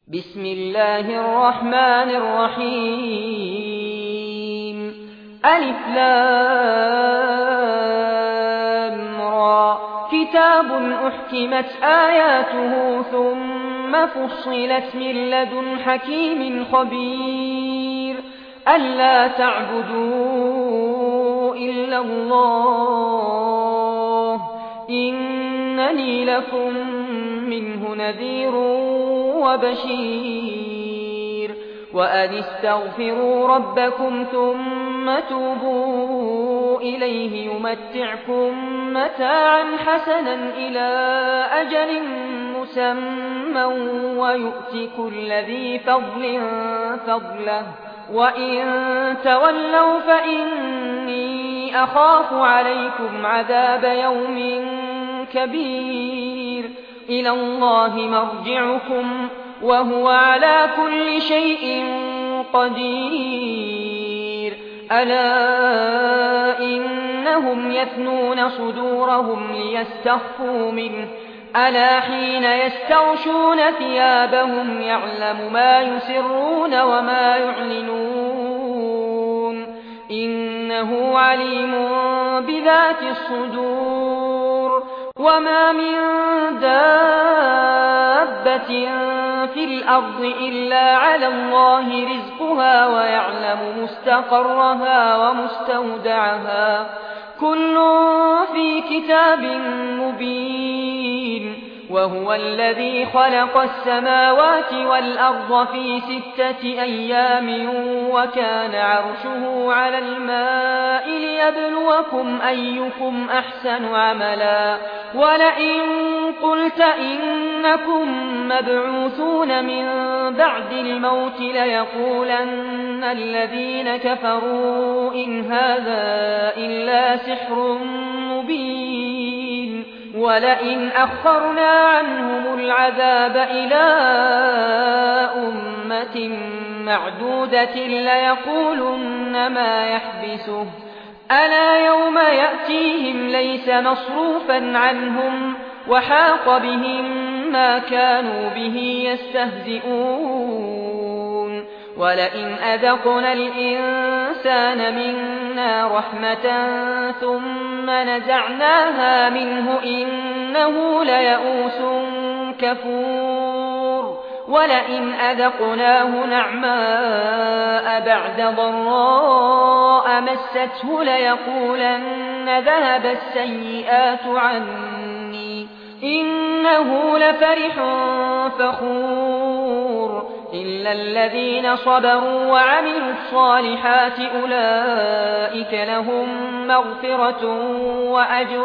بسم الله الرحمن الرحيم ألف لام را كتاب أحكمت آياته ثم فصلت من لدن حكيم خبير ألا تعبدوا إلا الله إنني لكم منه نذير وبشير وأن استغفروا ربكم ثم توبوا إليه يمتعكم متاعا حسنا إلى أجل مسمى ويؤتي كل ذي فضل فضله وإن تولوا فإني أخاف عليكم عذاب يوم كبير إلى الله مرجعكم وهو على كل شيء قدير ألا إنهم يثنون صدورهم ليستخفوا منه ألا حين يستغشون ثيابهم يعلم ما يسرون وما يعلنون إنه عليم بذات الصدور وما من دابة في الأرض إلا على الله رزقها ويعلم مستقرها ومستودعها كل في كتاب مبين وهو الذي خلق السماوات والأرض في 6 أيام وكان عرشه على الماء ليبلوكم أيكم أحسن عملا ولئن قلت إنكم مبعوثون من بعد الموت ليقولن الذين كفروا إن هذا إلا سحر مبين ولئن أخرنا عنهم العذاب إلى أمة معدودة ليقولن ما يحبسه ألا يوم يأتيهم ليس مصروفا عنهم وحاق بهم ما كانوا به يستهزئون ولئن أذقنا الإنسان منا رحمة ثم نزعناها منه إنه ليئوس كفور ولئن أذقناه نعماء بعد ضراء مسته ليقولن ذهب السيئات عني إنه لفرح فخور إلا الذين صبروا وعملوا الصالحات أولئك لهم مغفرة وأجر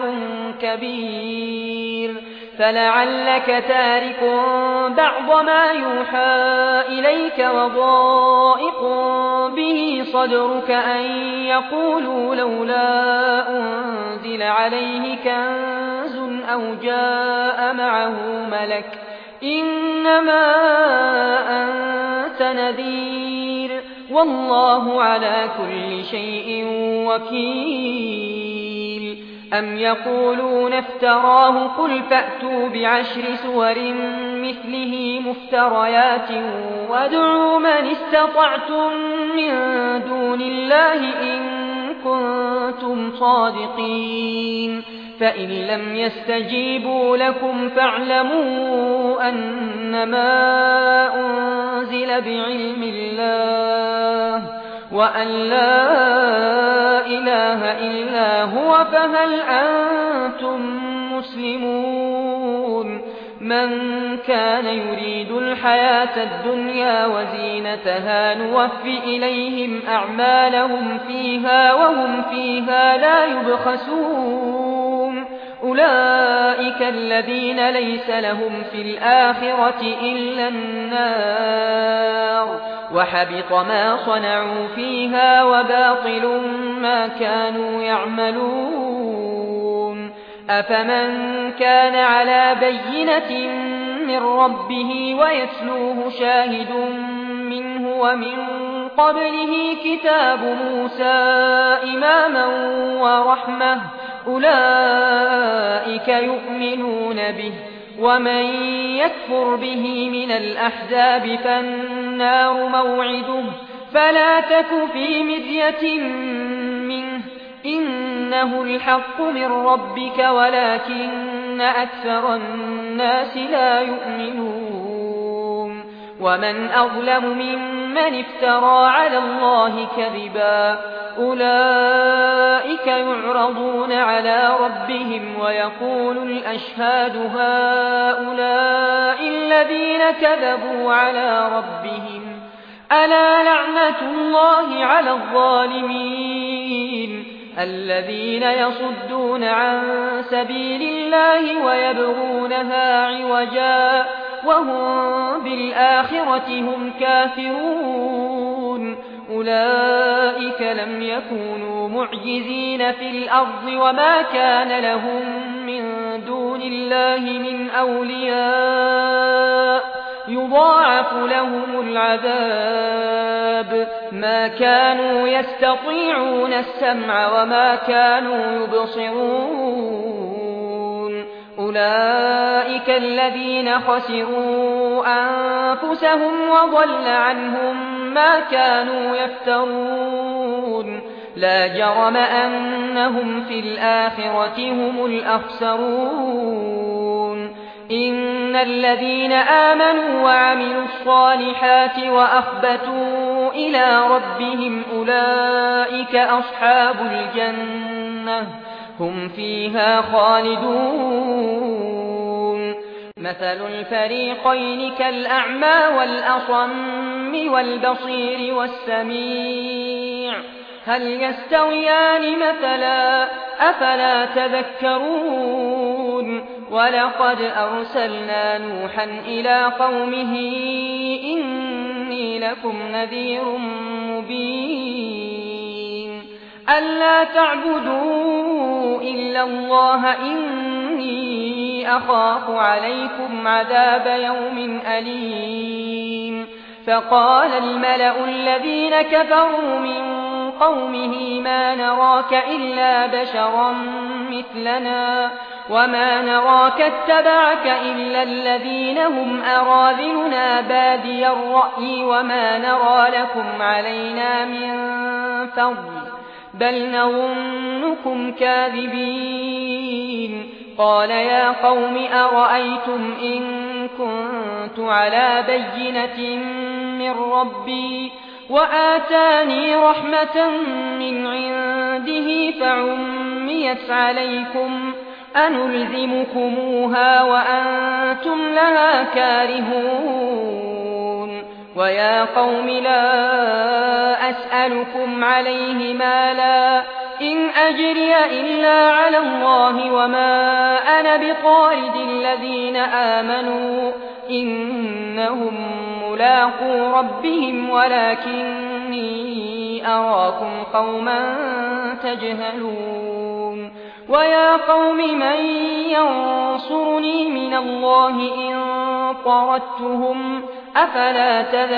كبير فلعلك تارك بعض ما يوحى إليك وضائق به صدرك أن يقولوا لولا أنزل عليه كنز أو جاء معه ملك إنما أنت نذير والله على كل شيء وكيل أم يقولون افتراه قل فأتوا بعشر سور مثله مفتريات وادعوا من استطعتم من دون الله إن كنتم صادقين فإن لم يستجيبوا لكم فاعلموا أنما أنزل بعلم الله وأن لا إله إلا هو فهل أنتم مسلمون من كان يريد الحياة الدنيا وزينتها نوفي إليهم أعمالهم فيها وهم فيها لا يبخسون أولئك الذين ليس لهم في الآخرة إلا النار وحبط ما صنعوا فيها وباطل ما كانوا يعملون أفمن كان على بينة من ربه ويتلوه شاهد منه ومن قبله كتاب موسى إماما ورحمة أولئك يؤمنون به ومن يكفر به من الأحزاب فالنار موعده فلا تك في مرية منه إنه الحق من ربك ولكن أكثر الناس لا يؤمنون ومن أظلم ممن افترى على الله كذبا أولئك يعرضون على ربهم ويقول الأشهاد هؤلاء الذين كذبوا على ربهم ألا لعنة الله على الظالمين الذين يصدون عن سبيل الله ويبغونها عوجا وهم بالآخرة هم كافرون أولئك لم يكونوا معجزين في الأرض وما كان لهم من دون الله من أولياء يضاعف لهم العذاب ما كانوا يستطيعون السمع وما كانوا يبصرون أولئك الذين خسروا أنفسهم وضل عنهم ما كانوا يفترون لا جرم أنهم في الآخرة هم الأخسرون إن الذين آمنوا وعملوا الصالحات وأخبتوا إلى ربهم أولئك أصحاب الجنة هم فيها خالدون مثل الفريقين كالأعمى والأصم والبصير والسميع هل يستويان مثلا أفلا تذكرون ولقد أرسلنا نوحا إلى قومه إني لكم نذير مبين ألا تعبدوا إلا الله إني أخاف عليكم عذاب يوم أليم فقال الملأ الذين كفروا من قومه ما نراك إلا بشرا مثلنا وما نراك اتبعك إلا الذين هم أراذلنا بادي الرأي وما نرى لكم علينا من فضل بل نظنكم كاذبين قال يا قوم أرأيتم إن كنت على بينة من ربي وآتاني رحمة من عنده فعميت عليكم أنلزمكموها وأنتم لها كارهون ويا قوم لا أسألكم عليه مالا إن أجري إلا على الله وما أنا بطارد الذين آمنوا إنهم ملاقو ربهم ولكني أراكم قوما تجهلون ويا قوم من ينصرني من الله إن طردتهم أفلا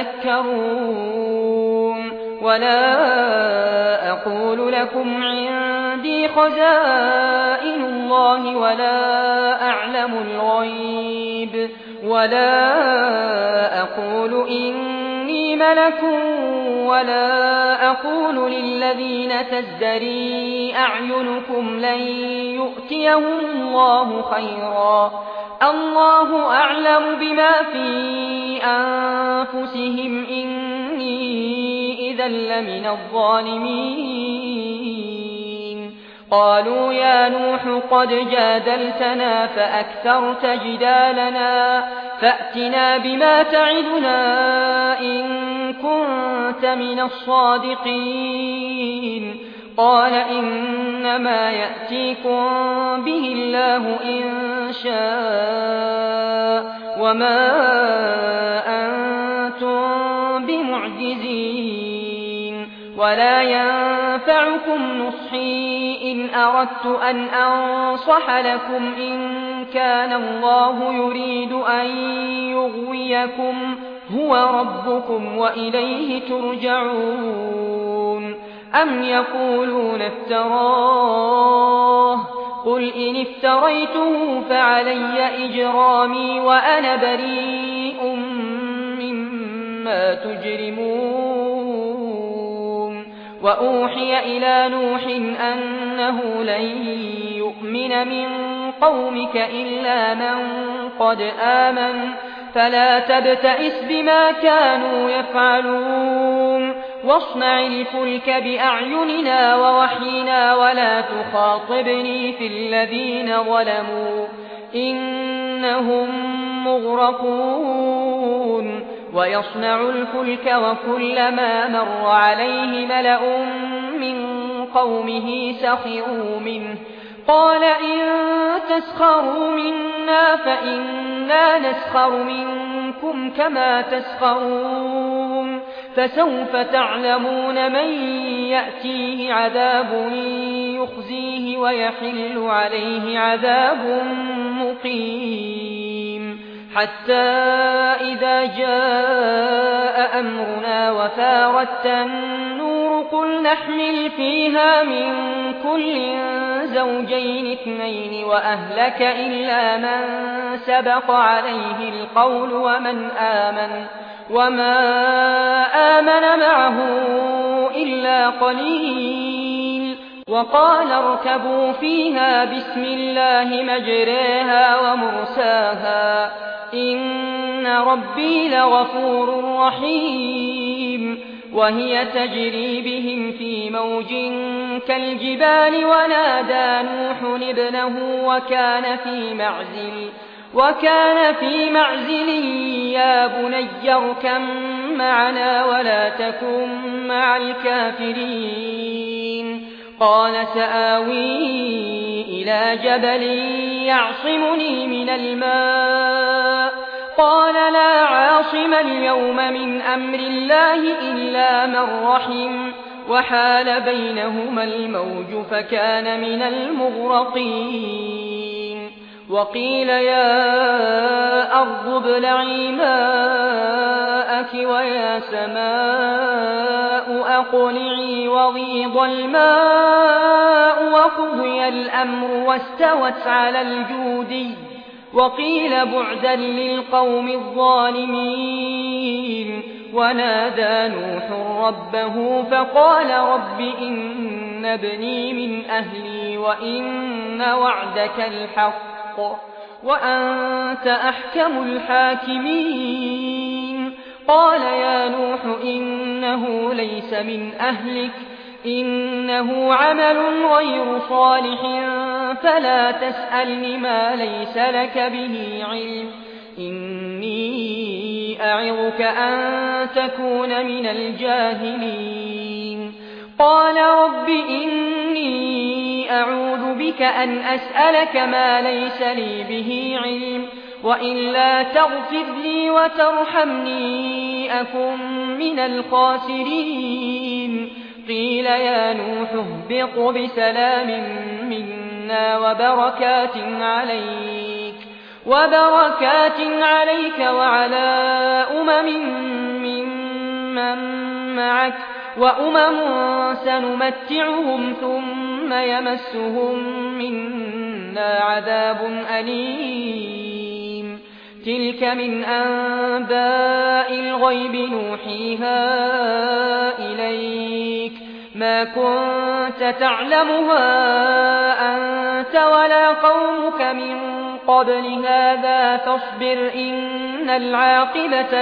تذكرون ولا أقول لكم عندي خزائن الله ولا أعلم الغيب ولا أقول إني ملك ولا أقول للذين تزدري أعينكم لن يؤتيهم الله خيرا الله أعلم بما في أنفسهم إني إذا لمن الظالمين قالوا يا نوح قد جادلتنا فأكثرت جدالنا فأتنا بما تعدنا إن كنت من الصادقين قال إنما يأتيكم به الله إن شاء وما أنتم بمعجزين ولا ينفعكم نصحي إن أردت أن أنصح لكم إن كان الله يريد أن يغويكم هو ربكم وإليه ترجعون أم يقولون افتراه قل إن افتريته فعلي إجرامي وأنا بريء مما تجرمون وأوحي إلى نوح أنه لن يؤمن من قومك إلا من قد آمن فلا تبتئس بما كانوا يفعلون واصنع الفلك بأعيننا ووحينا ولا تخاطبني في الذين ظلموا إنهم مغرقون ويصنع الفلك وكلما مر عليه ملأ من قومه سخروا منه قال إن تسخروا منا فإنا نسخر منكم كما تسخرون فسوف تعلمون من يأتيه عذاب يخزيه ويحل عليه عذاب مقيم حتى إذا جاء أمرنا وفارت النور قل نحمل فيها من كل زوجين اثنين وأهلك إلا من سبق عليه القول وما آمن معه إلا قليل وقال اركبوا فيها بسم الله مجريها ومرساها إن ربي لغفور رحيم وهي تجري بهم في موج كالجبال ونادى نوح ابنه وكان في معزل يا بني اركب معنا ولا تكن مع الكافرين قال سآوي إلى جبل يعصمني من الماء قال لا عاصم اليوم من أمر الله إلا من رحم وحال بينهما الموج فكان من المغرقين وقيل يا أرض ابلعي ماءك ويا سماء أقلعي وغيض الماء وقضي الأمر واستوت على الجودي وقيل بعدا للقوم الظالمين ونادى نوح ربه فقال رب إن ابني من أهلي وإن وعدك الحق وأنت أحكم الحاكمين قال يا نوح إنه ليس من أهلك إنه عمل غير صالح فلا تسألني ما ليس لك به علم إني أعظك أن تكون من الجاهلين قال رب إني أعوذ بك أن أسألك ما ليس لي به علم وإلا تغفر لي وترحمني أكن من الخاسرين قيل يا نوح اهبط بسلام منا وبركات عليك وعلى ممن معك وأمم سنمتعهم ثم يمسهم منا عذاب أليم تلك من أنباء الغيب نوحيها إليك ما كنت تعلمها أنت ولا قومك من قبل هذا فاصبر إن العاقبة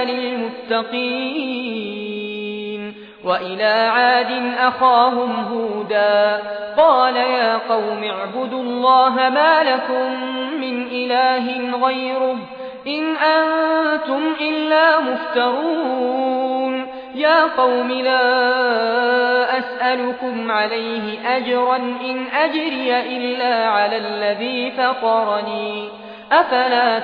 للمتقين وإلى عاد أخاهم هودا قال يا قوم اعبدوا الله ما لكم من إله غيره إن أنتم إلا مفترون يا قوم لا أسألكم عليه أجرا إن أجري إلا على الذي فطرني أفلا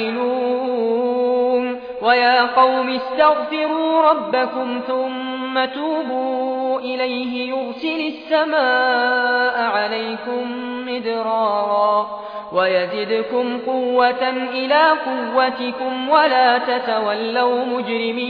تعقلون ويا قوم استغفروا ربكم ثم توبوا إليه يرسل السماء عليكم مدرارا ويزدكم قوة إلى قوتكم ولا تتولوا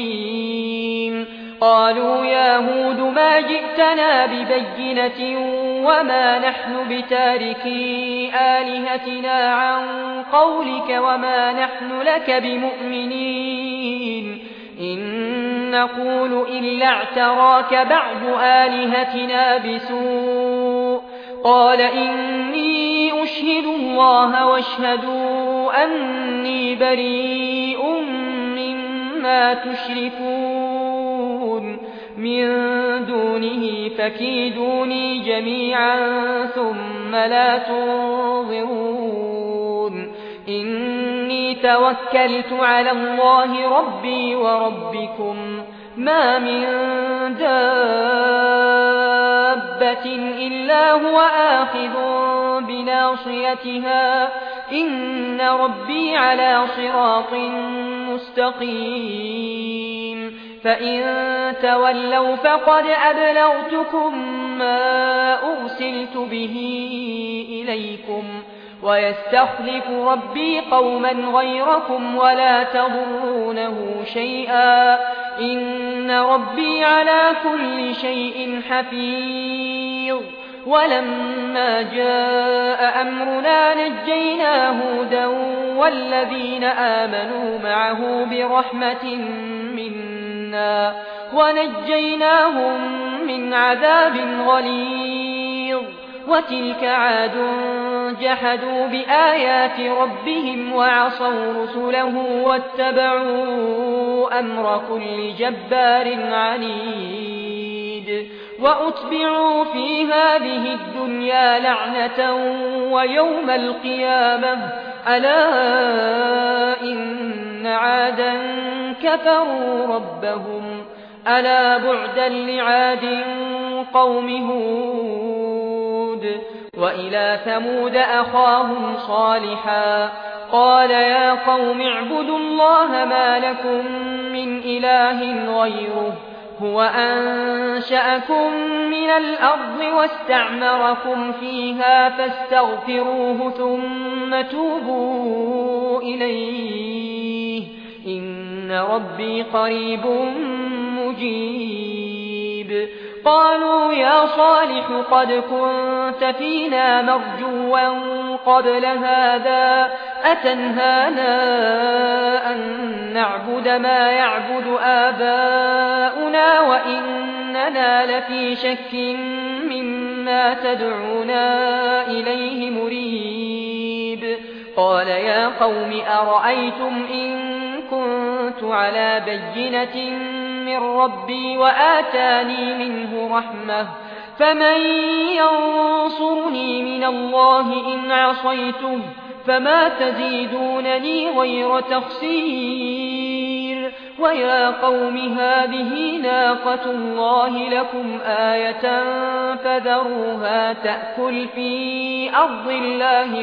مجرمين قالوا يا هود ما جئتنا ببينة وما نحن بتاركي آلهتنا عن قولك وما نحن لك بمؤمنين إن نقول إلا اعتراك بعض آلهتنا بسوء قال إني أشهد الله واشهدوا أني بريء مما تشركون من دونه فكيدوني جميعا ثم لا تنظرون إني توكلت على الله ربي وربكم ما من دابة إلا هو آخذ بناصيتها إن ربي على صراط مستقيم فإن تولوا فقد أبلغتكم ما أرسلت به إليكم ويستخلف ربي قوما غيركم ولا تضرونه شيئا إن ربي على كل شيء حفيظ ولما جاء أمرنا نجينا هودا والذين آمنوا معه برحمة منا ونجيناهم من عذاب غليظ وتلك عاد جحدوا بآيات ربهم وعصوا رسله واتبعوا أمر كل جبار عنيد وأتبعوا في هذه الدنيا لعنة ويوم القيامة ألا إن عادا كفروا ربهم ألا بعدا لعاد قوم هود وإلى ثمود أخاهم صالحا قال يا قوم اعبدوا الله ما لكم من إله غيره هو أنشأكم من الأرض واستعمركم فيها فاستغفروه ثم توبوا إليه إن ربي قريب مجيب قالوا يا صالح قد كنت فينا مرجوا قبل هذا أتنهانا أن نعبد ما يعبد آباؤنا وإننا لفي شك مما تدعونا إليه مريب قال يا قوم أرأيتم إن كنت على بينة من ربي وآتاني منه رحمة فمن ينصرني من الله إن عصيته فما تزيدونني غير تخسير ويا قوم هذه ناقة الله لكم آية فذروها تأكل في أرض الله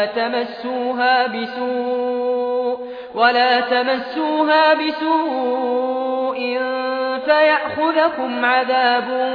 ولا تمسوها بسوء فيأخذكم عذاب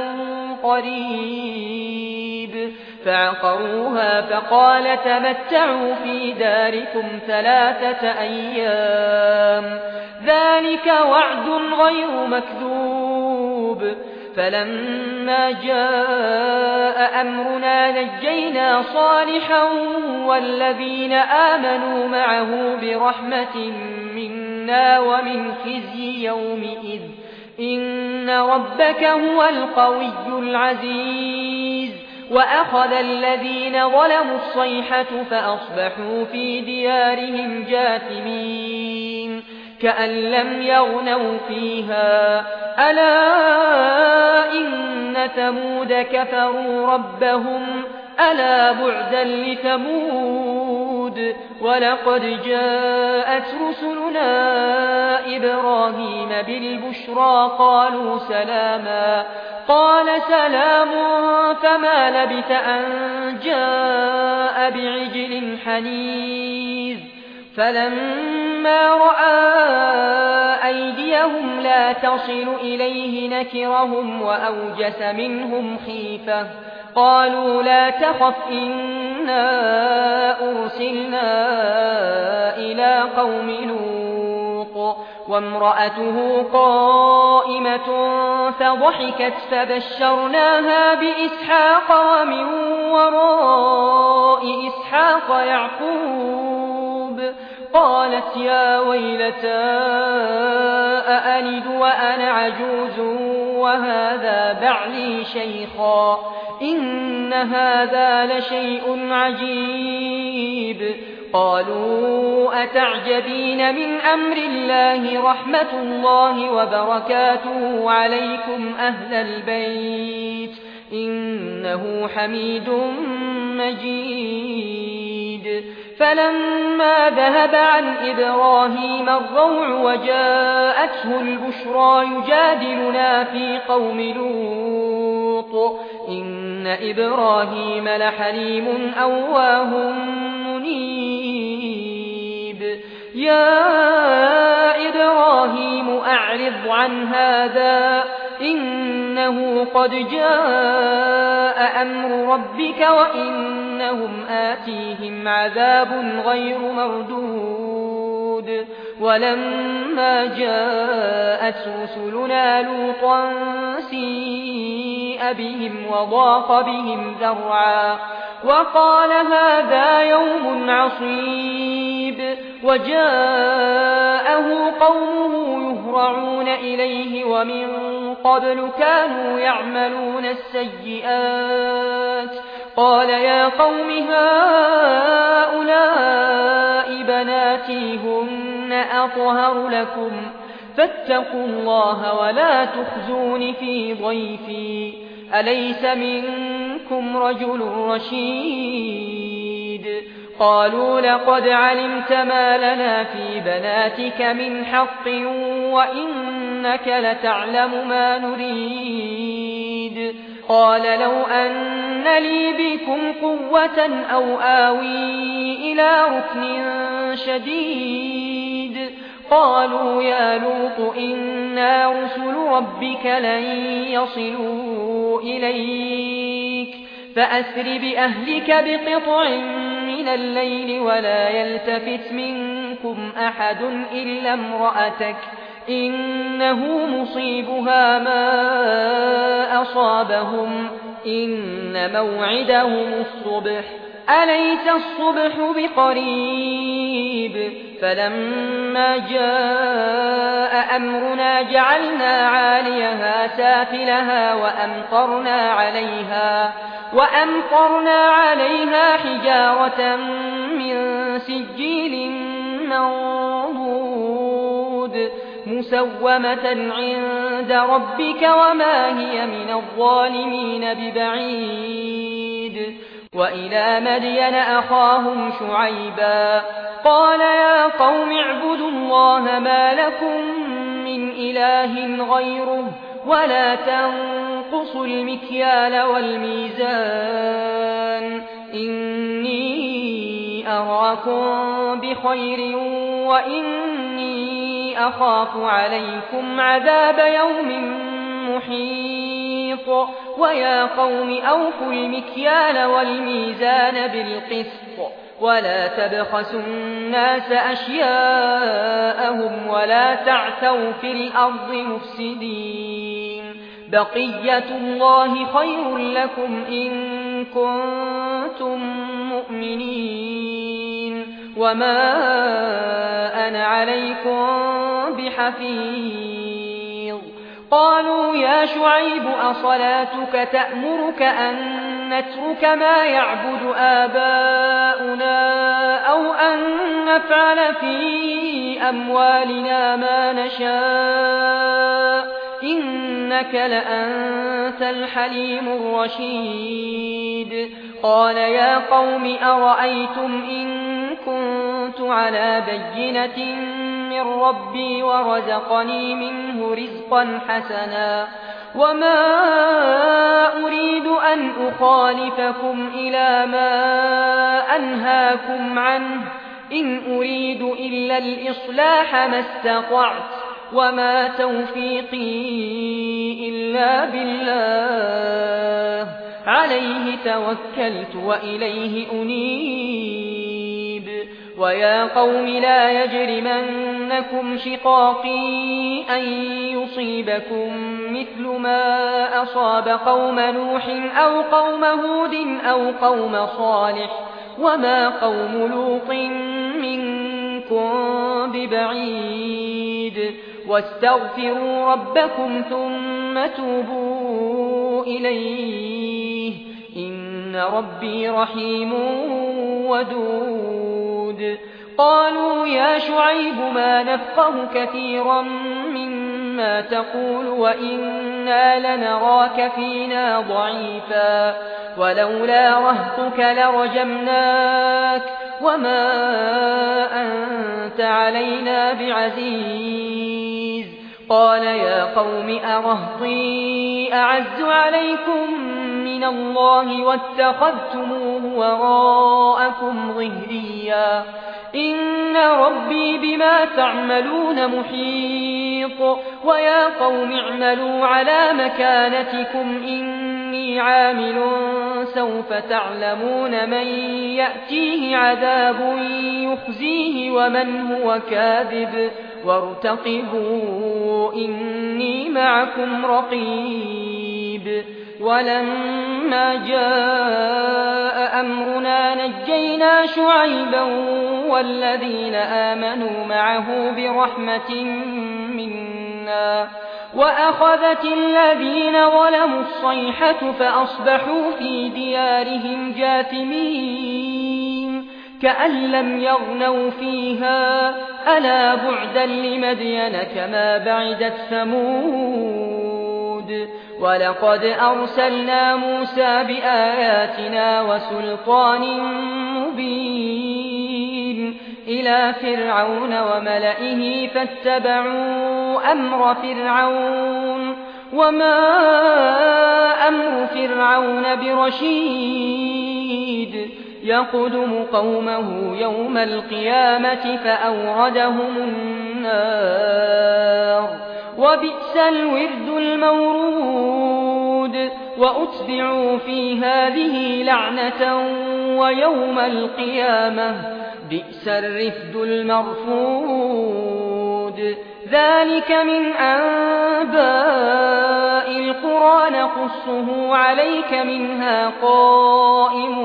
قريب فعقروها فقال تمتعوا في داركم 3 أيام ذلك وعد غير مكذوب فلما جاء أمرنا نجينا صالحا والذين آمنوا معه برحمة منا ومن خزي يومئذ إن ربك هو القوي العزيز وأخذ الذين ظلموا الصيحة فأصبحوا في ديارهم جاثمين كأن لم يغنوا فيها ألا إن ثمود كفروا ربهم ألا بعدا لثمود ولقد جاءت رسلنا إبراهيم بالبشرى قالوا سلاما قال سلام فما لبث أن جاء بعجل حنيذ فلما رأى أيديهم لا تصل إليه نكرهم وأوجس منهم خيفة قالوا لا تخف إنا أرسلنا إلى قوم لوط وامرأته قائمة قائمة فضحكت فبشرناها بإسحاق ومن وراء إسحاق يعقوب قالت يا ويلتى أألد وأنا عجوز وهذا بعلي شيخا إن هذا لشيء عجيب قالوا أتعجبين من أمر الله رحمة الله وبركاته عليكم أهل البيت إنه حميد مجيد فلما ذهب عن إبراهيم الروع وجاءته البشرى يجادلنا في قوم لوط إن إبراهيم لحليم أواه منيب يا إبراهيم أعرض عن هذا إنه قد جاء أمر ربك وإنهم آتيهم عذاب غير مردود ولما جاءت رسلنا لوطا سيء بهم وضاق بهم ذرعا وقال هذا يوم عصيب وجاءه قومه يهرعون إليه ومن قبل كانوا يعملون السيئات قال يا قوم هؤلاء بناتي هن أطهر لكم فاتقوا الله ولا تخزون في ضيفي أليس منكم رجل رشيد قالوا لقد علمت ما لنا في بناتك من حق وإنك لتعلم ما نريد قال لو أن لي بكم قوة أو آوي إلى ركن شديد قالوا يا لوط إنا رسل ربك لن يصلوا إليك فأسر بأهلك بقطع من الليل ولا يلتفت منكم أحد إلا امرأتك إنه مصيبها ما أصابهم إن موعدهم الصبح أليس الصبح بقريب فلما جاء أمرنا جعلنا عاليها سافلها وأمطرنا عليها حجارة من سجيل منضود مسومة عند ربك وما هي من الظالمين ببعيد وإلى مدين أخاهم شعيبا قال يا قوم اعبدوا الله ما لكم من إله غيره ولا تنقصوا المكيال والميزان إني أراكم بخير وإني أخاف عليكم عذاب يوم محيط ويا قوم أوفوا المكيال والميزان بالقسط ولا تبخسوا الناس أشياءهم ولا تعثوا في الأرض مفسدين بقية الله خير لكم إن كنتم مؤمنين وما أنا عليكم بحفيظ قالوا يا شعيب أصلاتك تأمرك أن نترك ما يعبد آباؤنا أو أن نفعل في أموالنا ما نشاء إنك لأنت الحليم الرشيد قال يا قوم أرأيتم إن كنت على بينة من ربي ورزقني منه رزقا حسنا وما أريد أن أخالفكم إلى ما أنهاكم عنه إن أريد إلا الإصلاح ما استطعت وما توفيقي إلا بالله عليه توكلت وإليه أنيب ويا قوم لا يجرمنكم شقاقي أن يصيبكم مثل ما أصاب قوم نوح أو قوم هود أو قوم صالح وما قوم لوط منكم ببعيد واستغفروا ربكم ثم توبوا إليه إن ربي رحيم ودود قالوا يا شعيب ما نفقه كثيرا مما تقول وإنا لنراك فينا ضعيفا ولولا رهطك لرجمناك وما أنت علينا بعزيز قال يا قوم أرهطي أعز عليكم من الله واتخذتموه وراءكم ظهريا إن ربي بما تعملون محيط ويا قوم اعملوا على مكانتكم إني عامل سوف تعلمون من يأتيه عذاب يخزيه ومن هو كاذب وارتقبوا إني معكم رقيب ولما جاء أمرنا نجينا شعيبا والذين آمنوا معه برحمة منا وأخذت الذين ظلموا الصيحة فأصبحوا في ديارهم جاثمين كأن لم يغنوا فيها ألا بعدا لمدين كما بعدت ثمود ولقد أرسلنا موسى بآياتنا وسلطان مبين إلى فرعون وملئه فاتبعوا أمر فرعون وما أمر فرعون برشيد يقدم قومه يوم القيامة فأوردهم النار وبئس الورد المورود وأتبعوا في هذه لعنة ويوم القيامة بئس الرفد المرفود ذلك من أنباء القرى نقصه عليك منها قائم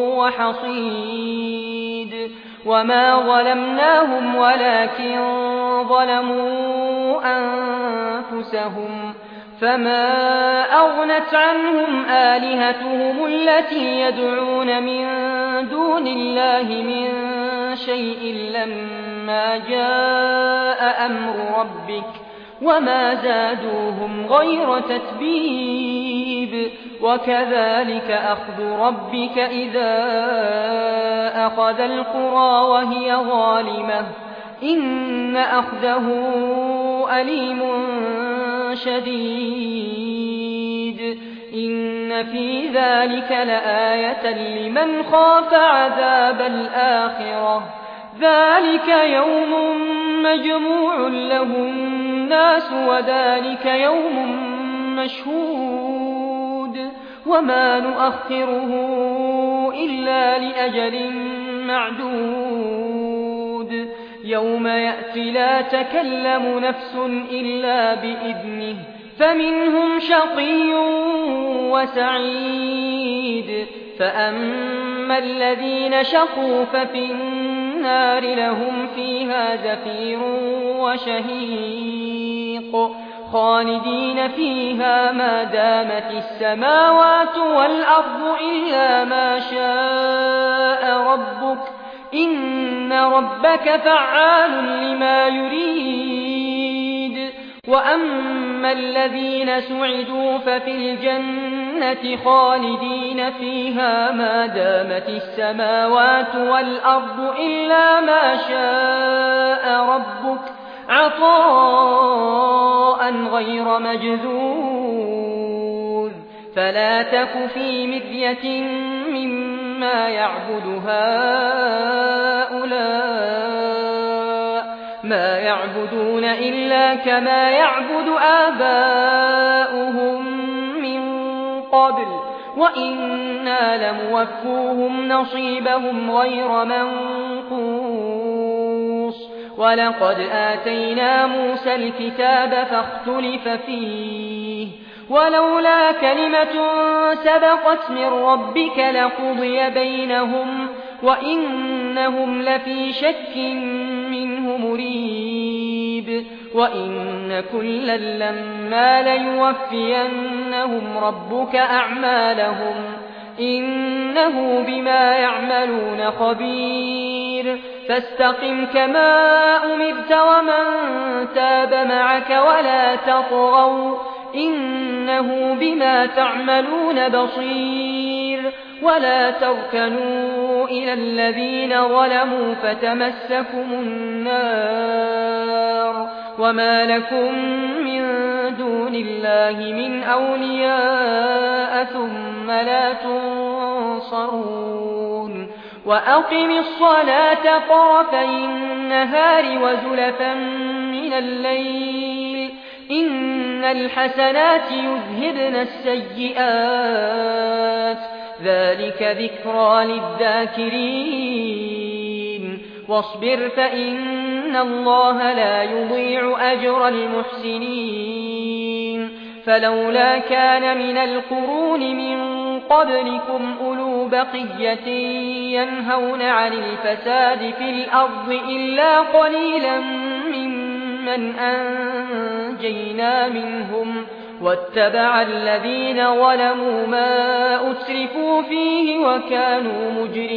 وحصيد وما ظلمناهم ولكن ظلموا أنفسهم فما أغنت عنهم آلهتهم التي يدعون من دون الله من شيء لما جاء أمر ربك وما زادوهم غير تتبيب وكذلك أخذ ربك إذا أخذ القرى وهي ظالمة إن أخذه أليم شديد إن في ذلك لآية لمن خاف عذاب الآخرة ذلك يوم مجموع له الناس وذلك يوم مشهود وما نؤخره إلا لأجل معدود يوم يأتي لا تكلم نفس إلا بإذنه فمنهم شقي وسعيد فأما الذين شقوا ففي النار لهم فيها زفير وشهيق خالدين فيها ما دامت السماوات والأرض إلا ما شاء ربك إن ربك فعال لما يريد وأما الذين سعدوا ففي الجنة خالدين فيها ما دامت السماوات والأرض إلا ما شاء ربك عطاء غير مجذوذ فلا تك في مرية مما يعبد هؤلاء ما يعبدون إلا كما يعبد آباؤهم من قبل وإنا لموفوهم نصيبهم غير منقوص ولقد آتينا موسى الكتاب فاختلف فيه ولولا كلمة سبقت من ربك لقضي بينهم وإنهم لفي شك منه مريب وإن كلا لما ليوفينهم ربك أعمالهم إنه بما يعملون خبير فاستقم كما أمرت ومن تاب معك ولا تطغوا إنه بما تعملون بصير ولا تركنوا إلى الذين ظلموا فتمسكم النار وما لكم من دون الله من أولياء ثم لا تنصرون وأقم الصلاة طرفي النهار وزلفا من الليل إن الحسنات يذهبن السيئات ذلك ذكرى للذاكرين واصبر فإن الله لا يضيع أجر المحسنين فلولا كان من القرون من قبلكم أولو بقية ينهون عن الفساد في الأرض إلا قليلا ممن أنجينا منهم واتبع الذين ظلموا ما أسرفوا فيه وكانوا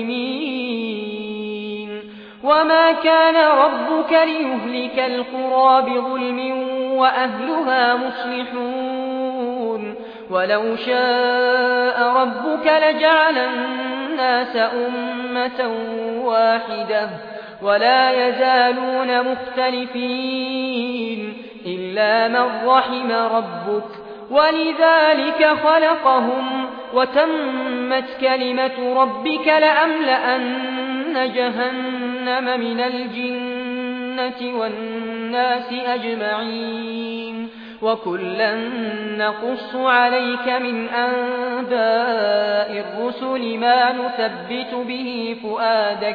مجرمين وما كان ربك ليهلك القرى بظلم وأهلها مصلحون ولو شاء ربك لجعل الناس أمة واحدة ولا يزالون مختلفين إلا من رحم ربك ولذلك خلقهم وتمت كلمة ربك لأملأن جهنم من الجنة والناس أجمعين وكلا نقص عليك من أنباء الرسل ما نثبت به فؤادك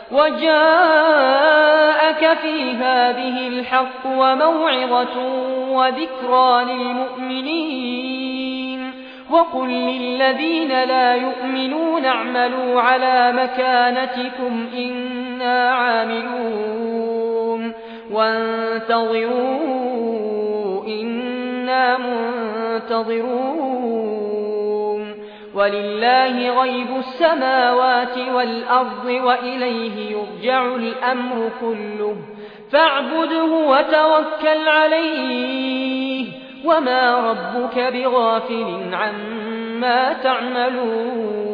وجاءك في هذه الحق وموعظة وذكرى للمؤمنين وقل للذين لا يؤمنون اعملوا على مكانتكم إنا عاملون وانتظروا إنا منتظرون ولله غيب السماوات والأرض وإليه يرجع الأمر كله فاعبده وتوكل عليه وما ربك بغافل عما تعملون